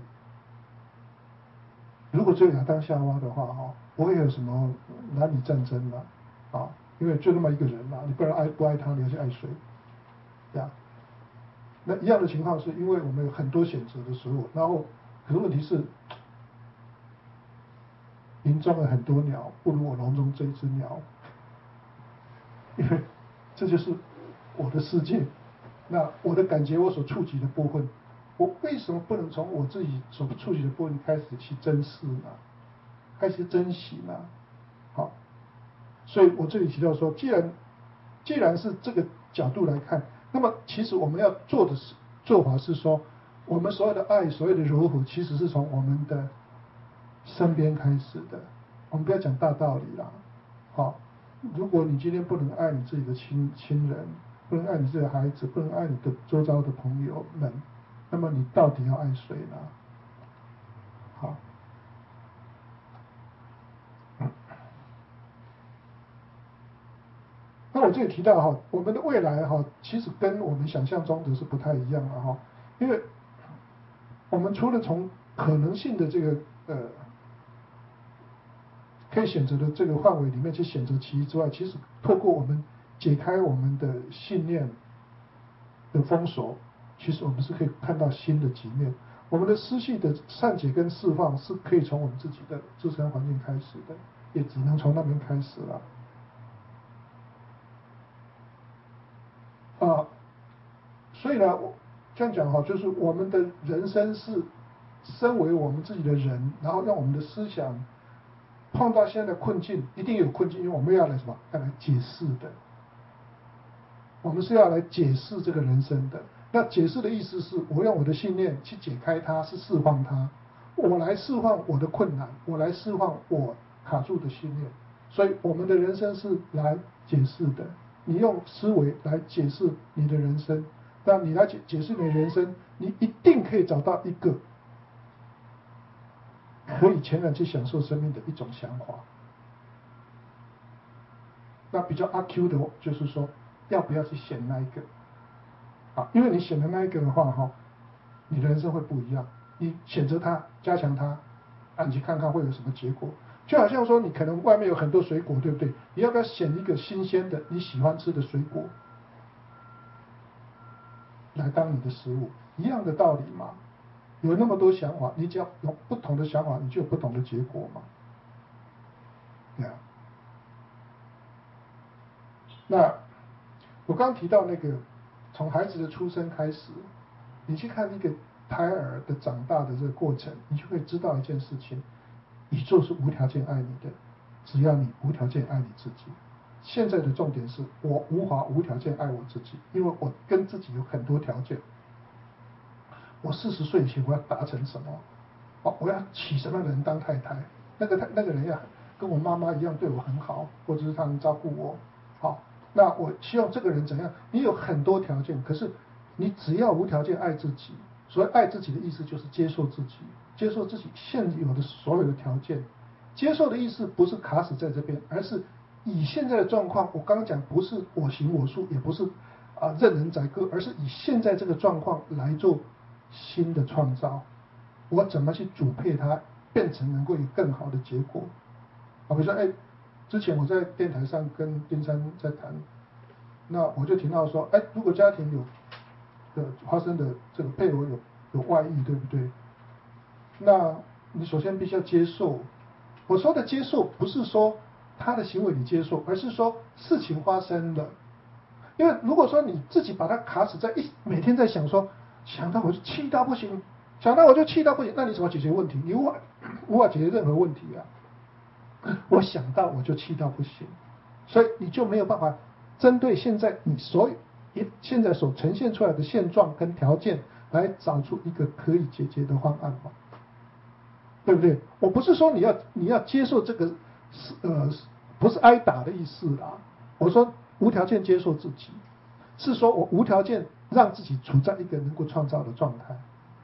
如果只有亚当夏娃的话，不会有什么男女战争了，因为就那么一个人嘛，你不爱他，你要去爱谁？呀，那一样的情况是因为我们有很多选择的时候，然后可是问题是，林中了很多鸟，不如我笼中这一只鸟，因为这就是我的世界。那我的感觉，我所触及的部分，我为什么不能从我自己所触及的部分开始去珍视呢？开始珍惜呢？好，所以我这里提到说，既然是这个角度来看，那么其实我们要做法是说，我们所有的爱，所有的柔和，其实是从我们的身边开始的。我们不要讲大道理啦，好，如果你今天不能爱你自己的亲人，不能爱你自己的孩子，不能爱你的周遭的朋友们，那么你到底要爱谁呢？好，那我这里提到哈，我们的未来哈，其实跟我们想象中的是不太一样的哈，因为我们除了从可能性的这个可以选择的这个范围里面去选择其一之外，其实透过我们解开我们的信念的封锁，其实我们是可以看到新的极面。我们的思绪的善解跟释放是可以从我们自己的自身环境开始的，也只能从那边开始了。所以呢，这样讲哈，就是我们的人生是身为我们自己的人，然后让我们的思想碰到现在的困境，一定有困境，因为我们要来什么？要来解释的。我们是要来解释这个人生的。那解释的意思是，我用我的信念去解开它，是释放它。我来释放我的困难，我来释放我卡住的信念。所以，我们的人生是来解释的。你用思维来解释你的人生，那你来解释你的人生，你一定可以找到一个可以全然去享受生命的一种想法。那比较阿 Q 的，就是说要不要去选那一个啊？因为你选的那一个的话，你的人生会不一样。你选择它，加强它，你去看看会有什么结果。就好像说，你可能外面有很多水果，对不对？你要不要选一个新鲜的你喜欢吃的水果来当你的食物？一样的道理嘛。有那么多想法，你只要有不同的想法，你就有不同的结果嘛。对啊。那我刚提到那个，从孩子的出生开始，你去看一个胎儿的长大的这个过程，你就会知道一件事情：宇宙是无条件爱你的，只要你无条件爱你自己。现在的重点是我无法无条件爱我自己，因为我跟自己有很多条件。我40岁以前我要达成什么？我要娶什么样的人当太太？那个人要跟我妈妈一样对我很好，或者是他能照顾我。好，那我希望这个人怎样？你有很多条件，可是你只要无条件爱自己。所谓爱自己的意思就是接受自己，接受自己现有的所有的条件。接受的意思不是卡死在这边，而是以现在的状况，我刚刚讲不是我行我素，也不是任人宰割，而是以现在这个状况来做新的创造。我怎么去主配它，变成能够有更好的结果？比如说，之前我在电台上跟丁山在谈，那我就提到说，如果家庭发生的这个配偶有外遇，对不对？那你首先必须要接受。我说的接受，不是说他的行为你接受，而是说事情发生了。因为如果说你自己把它卡死在每天在想说，想到我就气到不行，想到我就气到不行，那你怎么解决问题？你无法解决任何问题啊！我想到我就气到不行，所以你就没有办法针对现在你现在所呈现出来的现状跟条件来找出一个可以解决的方案嘛？对不对？我不是说你要接受这个不是挨打的意思啦。我说无条件接受自己，是说我无条件让自己处在一个能够创造的状态。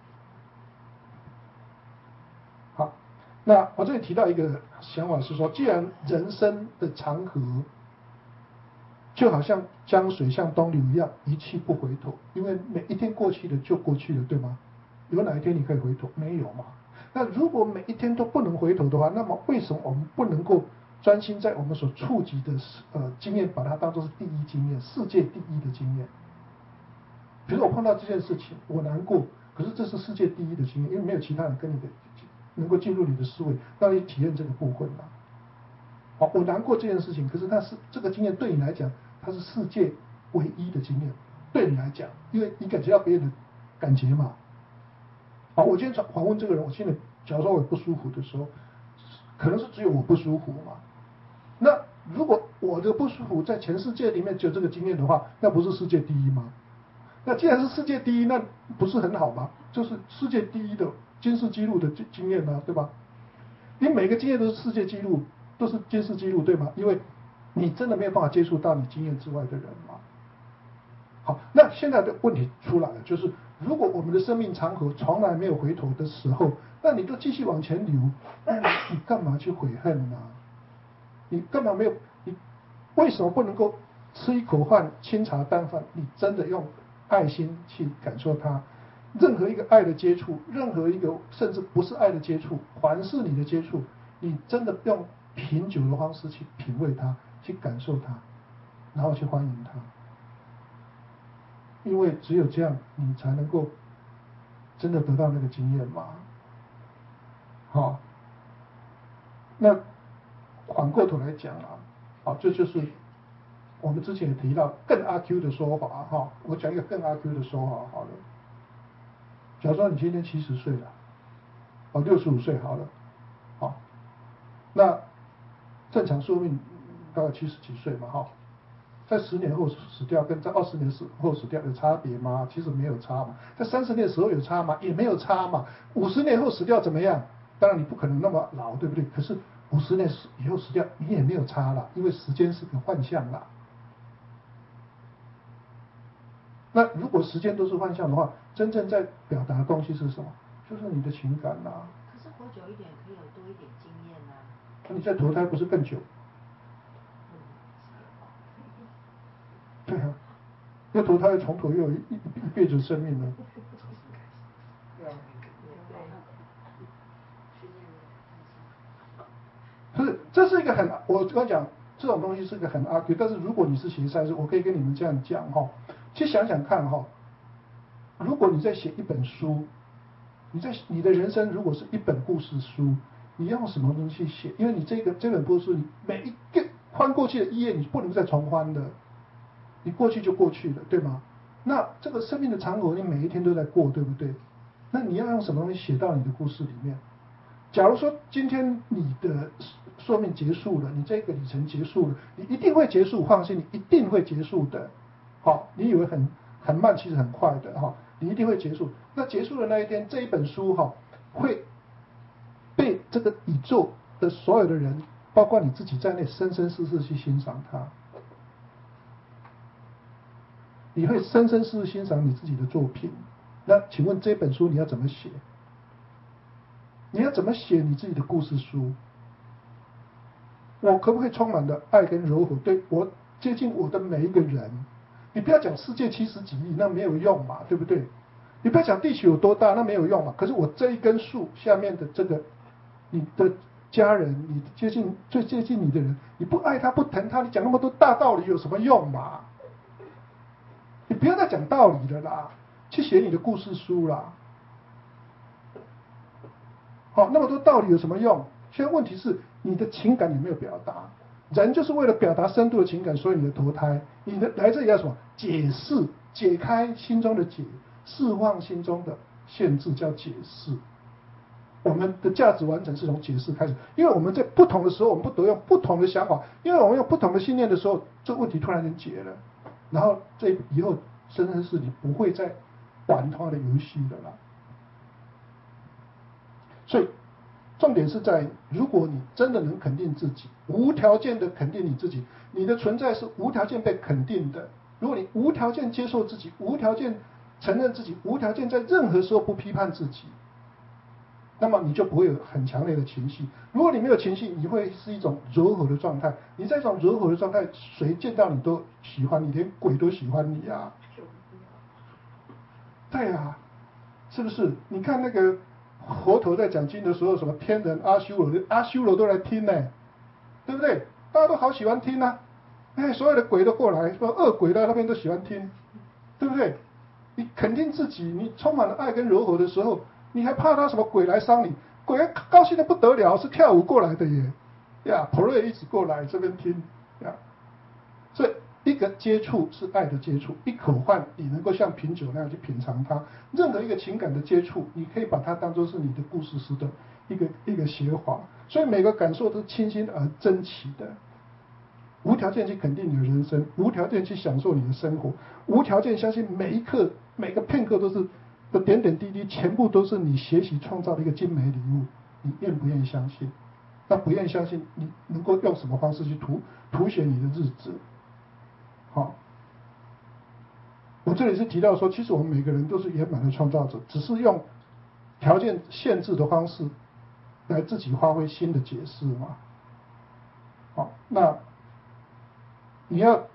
好，那我这里提到一个想法是说，既然人生的长河就好像江水向东流一样，一去不回头，因为每一天过去了就过去了，对吗？有哪一天你可以回头？没有嘛。那如果每一天都不能回头的话，那么为什么我们不能够专心在我们所触及的经验，把它当作是第一经验，世界第一的经验？比如说我碰到这件事情，我难过，可是这是世界第一的经验，因为没有其他人跟你能够进入你的思维，让你体验这个部分嘛。好，我难过这件事情，可是这个经验对你来讲，它是世界唯一的经验，对你来讲，因为你感觉到别人的感觉嘛。好，我今天访问这个人，我心里假如说我有不舒服的时候，可能是只有我不舒服嘛。那如果我的不舒服在全世界里面只有这个经验的话，那不是世界第一吗？那既然是世界第一，那不是很好吗？就是世界第一的金氏纪录的经验呢，对吧？你每个经验都是世界纪录，都是金氏纪录，对吗？因为你真的没有办法接触到你经验之外的人嘛。好，那现在的问题出来了，就是如果我们的生命长河从来没有回头的时候，那你都继续往前流，你干嘛去悔恨呢？你干嘛没有？你为什么不能够吃一口饭，清茶淡饭，你真的用爱心去感受它。任何一个爱的接触，任何一个甚至不是爱的接触，凡是你的接触，你真的用品酒的方式去品味它，去感受它，然后去欢迎它。因为只有这样，你才能够真的得到那个经验嘛。好，那反过头来讲啊，好，这就是我们之前也提到更阿 Q 的说法哈。我讲一个更阿 Q 的说法好了。假如说你今天70岁了，哦，65岁好了，好，那正常寿命大概70几岁嘛，哈，在10年后死掉跟在20年后死掉有差别吗？其实没有差嘛。在30年的时候有差吗？也没有差嘛。50年后死掉怎么样？当然你不可能那么老，对不对？可是50年以后死掉你也没有差了，因为时间是个幻象啦。那如果时间都是幻象的话，真正在表达的东西是什么？就是你的情感啦。 可是活久一点可以有多一点经验啊。 那你在投胎不是更久？对啊，要投胎重投又有一辈子生命呢。对啊。不是，这是一个很，我刚讲这种东西是一个很阿 Q， 但是如果你是写赛事，我可以跟你们这样讲哈，去想想看哈，如果你在写一本书，你的人生如果是一本故事书，你要用什么东西写？因为你这本故事，你每一个翻过去的一页，你不能再重翻的，你过去就过去了，对吗？那这个生命的长河，你每一天都在过，对不对？那你要用什么东西写到你的故事里面？假如说今天你的寿命结束了，你这个里程结束了，你一定会结束，放心，你一定会结束的。好，你以为很慢，其实很快的哈，你一定会结束。那结束的那一天，这一本书哈，会被这个宇宙的所有的人，包括你自己在内，生生世世去欣赏它。你会生生世世欣赏你自己的作品。那请问这本书你要怎么写？你要怎么写你自己的故事书？我可不可以充满了爱跟柔和，对我接近我的每一个人？你不要讲世界70几亿，那没有用嘛，对不对？你不要讲地球有多大，那没有用嘛。可是我这一根树下面的这个你的家人，你最接近你的人，你不爱他不疼他，你讲那么多大道理有什么用嘛？你不要再讲道理了啦，去写你的故事书啦。好，那么多道理有什么用？现在问题是你的情感有没有表达？人就是为了表达深度的情感，所以你的投胎，你的来这里要什么？解释，解开心中的结，释放心中的限制，叫解释。我们的价值完成是从解释开始，因为我们在不同的时候，我们不得用不同的想法，因为我们用不同的信念的时候，这问题突然间解了，然后这以后生生世你不会再玩他的游戏的啦。所以重点是在，如果你真的能肯定自己，无条件的肯定你自己，你的存在是无条件被肯定的。如果你无条件接受自己，无条件承认自己，无条件在任何时候不批判自己，那么你就不会有很强烈的情绪。如果你没有情绪，你会是一种柔和的状态。你在一种柔和的状态，谁见到你都喜欢你，连鬼都喜欢你啊！对啊，是不是？你看那个佛陀在讲经的时候，什么天人、阿修罗都来听呢，对不对？大家都好喜欢听啊，哎，所有的鬼都过来，说恶鬼在那边都喜欢听，对不对？你肯定自己，你充满了爱跟柔和的时候，你还怕他什么鬼来伤你？鬼高兴的不得了，是跳舞过来的耶，呀，普瑞一直过来这边听呀，所以一个接触是爱的接触，一口饭你能够像品酒那样去品尝它。任何一个情感的接触，你可以把它当作是你的故事诗的一个写法。所以每个感受都清新而珍奇的，无条件去肯定你的人生，无条件去享受你的生活，无条件相信每一刻每个片刻都是的点点滴滴，全部都是你学习创造的一个精美礼物。你愿不愿意相信？那不愿意相信，你能够用什么方式去凸显你的日子？好，我这里是提到说，其实我们每个人都是圆满的创造者，只是用条件限制的方式来自己发挥新的解释嘛。好，那你要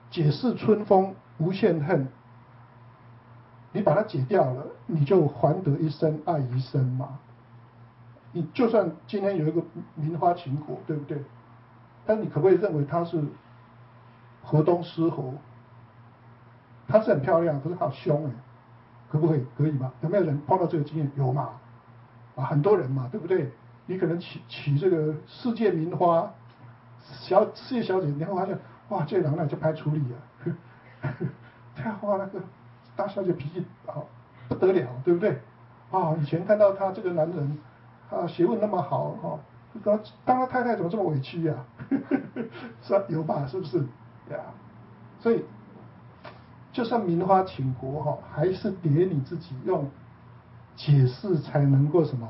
解释春风无限恨，你把它解掉了，你就还得一生爱一生嘛。你就算今天有一个名花秦国，对不对？但你可不可以认为它是河东狮吼？它是很漂亮，可是好凶哎，可不可以？可以吧？有没有人碰到这个经验？有嘛？啊，很多人嘛，对不对？你可能娶这个世界名花世界小姐，你会发现哇，这人那就拍处理啊，太哇那个大小姐脾气好不得了，对不对？啊，以前看到他这个男人啊，学问那么好哈，当他太太怎么这么委屈呀、是吧？有吧？是不是？呀，所以就算名花倾国哈，还是得你自己用解释才能够什么？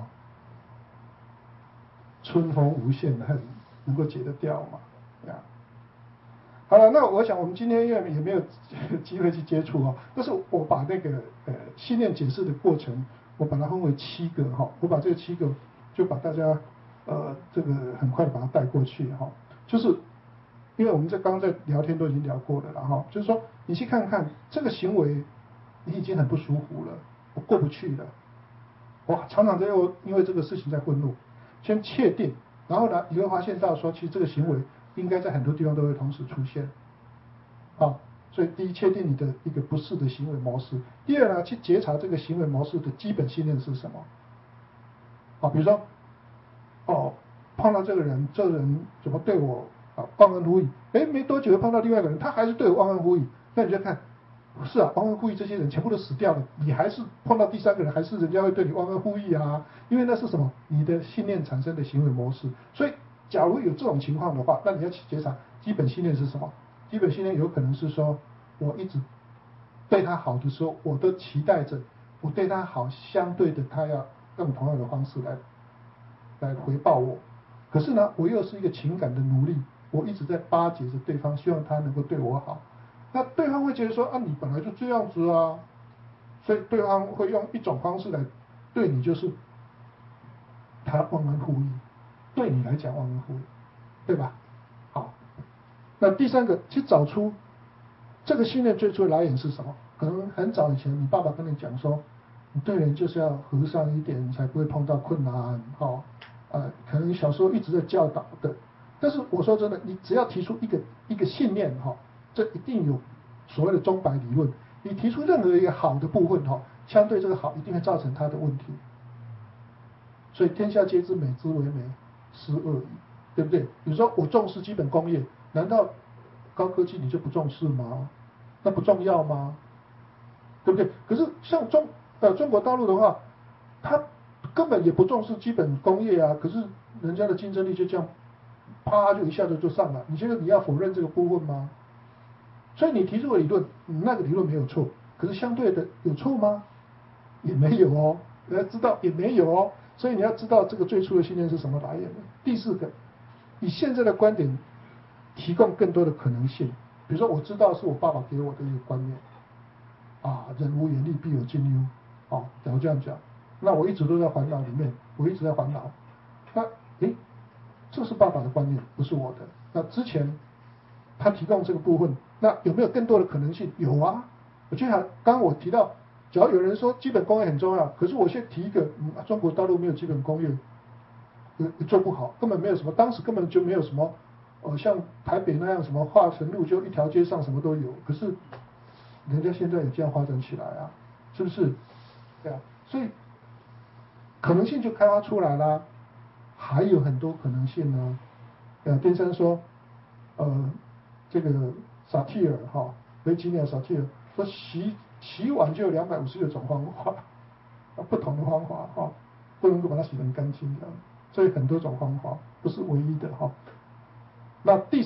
春风无限恨，能够解得掉嘛？呀，好了，那我想我们今天因为也没有机会去接触哦，但是我把那个信念解释的过程，我把它分为7个哈，我把这个7个就把大家这个很快的把它带过去哈，就是因为我们刚刚在聊天都已经聊过了哈，就是说你去看看这个行为，你已经很不舒服了，我过不去了，我常常在因为这个事情在愤怒。先确定，然后呢，你会发现到说，其实这个行为应该在很多地方都会同时出现，啊，所以第一，确定你的一个不适的行为模式；第二呢，去觉察这个行为模式的基本信念是什么，啊，比如说，哦，碰到这个人，这人怎么对我忘恩负义？哎，没多久又碰到另外一个人，他还是对我忘恩负义，那你就看。是啊，忘恩负义这些人全部都死掉了，你还是碰到第3个人，还是人家会对你忘恩负义啊？因为那是什么？你的信念产生的行为模式。所以，假如有这种情况的话，那你要去觉察基本信念是什么？基本信念有可能是说，我一直对他好的时候，我都期待着我对他好，相对的他要用同样的方式来回报我。可是呢，我又是一个情感的奴隶，我一直在巴结着对方，希望他能够对我好。那对方会觉得说啊，你本来就这样子啊，所以对方会用一种方式来对你，就是他忘恩负义，对你来讲忘恩负义，对吧？好，那第3个，去找出这个信念最初的来源是什么？可能很早以前，你爸爸跟你讲说，你对人就是要和善一点，才不会碰到困难，可能小时候一直在教导的。但是我说真的，你只要提出一个信念这一定有所谓的钟摆理论。你提出任何一个好的部分相对这个好一定会造成它的问题。所以天下皆知美之为美，斯恶已，对不对？比如说我重视基本工业，难道高科技你就不重视吗？那不重要吗？对不对？可是像中国大陆的话，它根本也不重视基本工业啊，可是人家的竞争力就这样，啪就一下子就上来。你觉得你要否认这个部分吗？所以你提出的理论，那个理论没有错，可是相对的有错吗？也没有哦，你要知道也没有哦。所以你要知道这个最初的信念是什么来源的。第4个，以现在的观点提供更多的可能性。比如说，我知道是我爸爸给我的一个观念，人无远虑，必有近忧，假如这样讲，那我一直都在烦恼里面，我一直在烦恼。那这是爸爸的观念，不是我的。那之前他提供这个部分，那有没有更多的可能性？有啊。我就想，刚刚我提到，只要有人说基本工业很重要，可是我先提一个，中国大陆没有基本工业，也做不好，根本没有什么，当时根本就没有什么，像台北那样什么化成路就一条街上什么都有，可是人家现在也这样发展起来啊，是不是？对啊，所以可能性就开发出来啦，还有很多可能性呢。丁生说，这个萨提尔维吉尼亚萨提尔说洗碗就有256种方法，不同的方法不能够把它洗得很干净的，所以很多种方法不是唯一的那第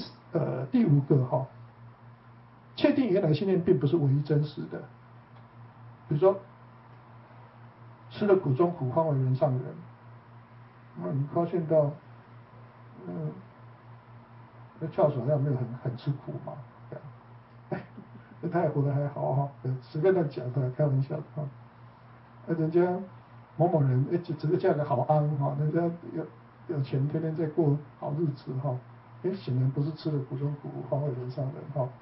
5个确定原来信念并不是唯一真实的。比如说，吃了苦中苦，方为人上人。那你发现到，那教主好像没有很吃苦嘛，那他也活得还好随便乱讲的，开玩笑的人家某某人这个嫁得好安人家有钱，天天在过好日子显然不是吃了苦中苦，方为人上人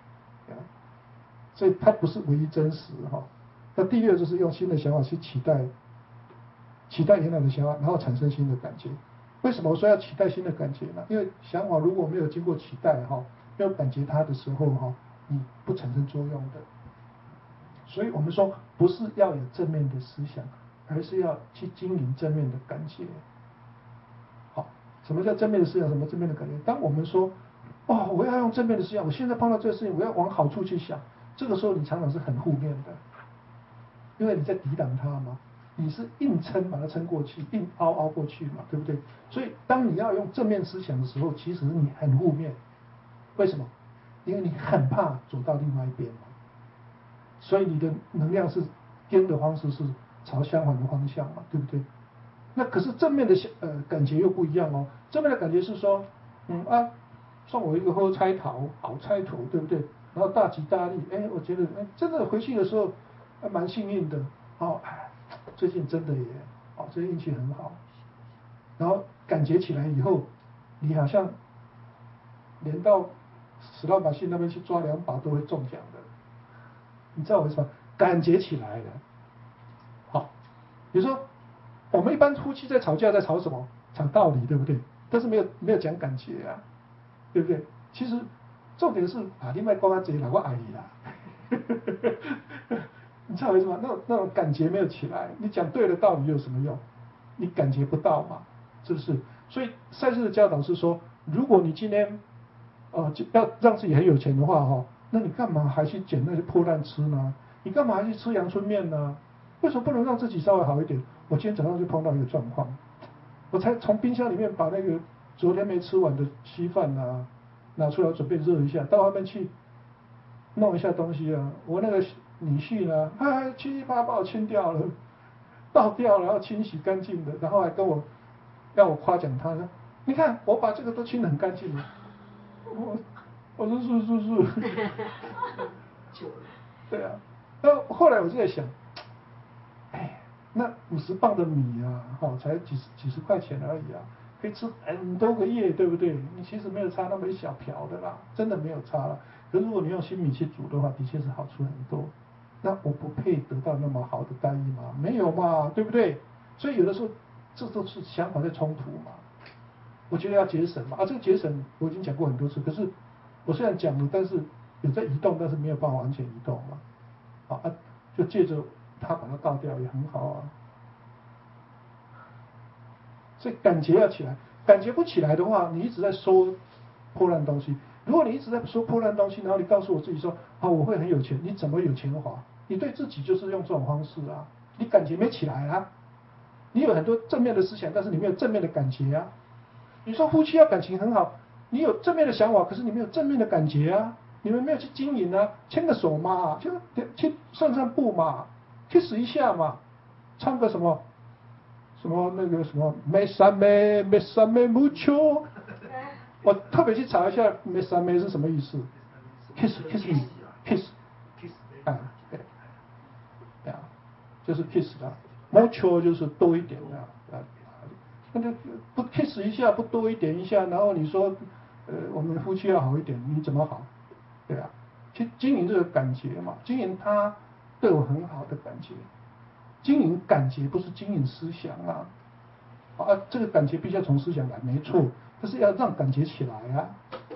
所以它不是唯一真实哈。那第六就是用新的想法去取代原来的想法，然后产生新的感觉。为什么我说要取代新的感觉呢？因为想法如果没有经过取代哈，没有感觉它的时候哈，你不产生作用的。所以我们说不是要有正面的思想，而是要去经营正面的感觉。好，什么叫正面的思想？什么正面的感觉？当我们说哦，我要用正面的思想，我现在碰到这个事情，我要往好处去想，这个时候你常常是很负面的，因为你在抵挡它嘛。你是硬撑把它撑过去，硬凹过去嘛，对不对？所以当你要用正面思想的时候，其实你很负面。为什么？因为你很怕走到另外一边嘛。所以你的能量是颠的方式是朝相反的方向嘛，对不对？那可是正面的感觉又不一样哦。正面的感觉是说，送我一个好彩头，好彩头，对不对？然后大吉大利，我觉得真的回去的时候还蛮幸运的哦。最近真的也这运气很好，然后感觉起来以后，你好像连到史老百姓那边去抓2把都会中奖的，你知道为什么？感觉起来了。好，比如说我们一般夫妻在吵架，在吵什么？讲道理，对不对？但是没有讲感觉啊，对不对？其实重点是你别讲这啦，我爱你啦。你知道为什么？那种感觉没有起来，你讲对了道理有什么用？你感觉不到嘛，是不是？所以赛斯的教导是说，如果你今天就要让自己很有钱的话那你干嘛还去捡那些破烂吃呢？你干嘛还去吃阳春面呢？为什么不能让自己稍微好一点？我今天早上就碰到一个状况，我才从冰箱里面把那个昨天没吃完的稀饭拿出来准备热一下，到外面去弄一下东西我那个女婿呢，七七八八把我清掉了，倒掉了，然后清洗干净的，然后还要我夸奖他呢。你看我把这个都清得很干净了。我说是。对啊，那后来我就在想，那50磅的米才几十块钱而已可以吃很多个月，对不对？你其实没有差那么一小瓢的啦，真的没有差了。可是如果你用新米去煮的话，的确是好处很多。那我不配得到那么好的待遇吗？没有嘛，对不对？所以有的时候这都是想法在冲突嘛。我觉得要节省嘛，这个节省我已经讲过很多次，可是我虽然讲了，但是有在移动，但是没有办法完全移动嘛。就借着它把它倒掉也很好所以感觉要起来，感觉不起来的话，你一直在说破烂东西。如果你一直在说破烂东西，然后你告诉我自己说我会很有钱，你怎么有钱花？你对自己就是用这种方式你感觉没起来你有很多正面的思想，但是你没有正面的感觉你说夫妻要感情很好，你有正面的想法，可是你没有正面的感觉你们没有去经营牵个手嘛，就去散步嘛，kiss 一下嘛，唱个什么那个什么 Mesame mucho， 我特别去查一下 Mesame 是什么意思 ，kiss me kiss， 就是 kiss mucho 就是多一点那就不 kiss 一下，不多一点一下，然后你说我们夫妻要好一点，你怎么好？对去经营这个感觉嘛，经营他对我很好的感觉，经营感觉不是经营思想这个感觉必须要从思想来，没错，但是要让感觉起来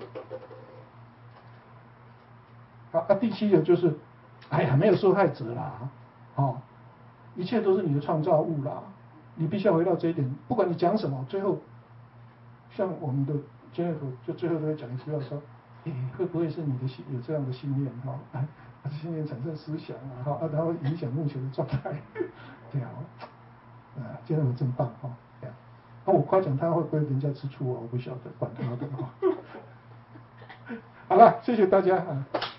第7个就是没有受害者啦一切都是你的创造物啦，你必须要回到这一点，不管你讲什么，最后像我们的监狱就最后都会讲一句话说，会不会是你的有这样的信念信念产生思想然后影响目前的状态，对监狱真棒我夸奖他会不会人家吃醋我不晓得，管他的好了，谢谢大家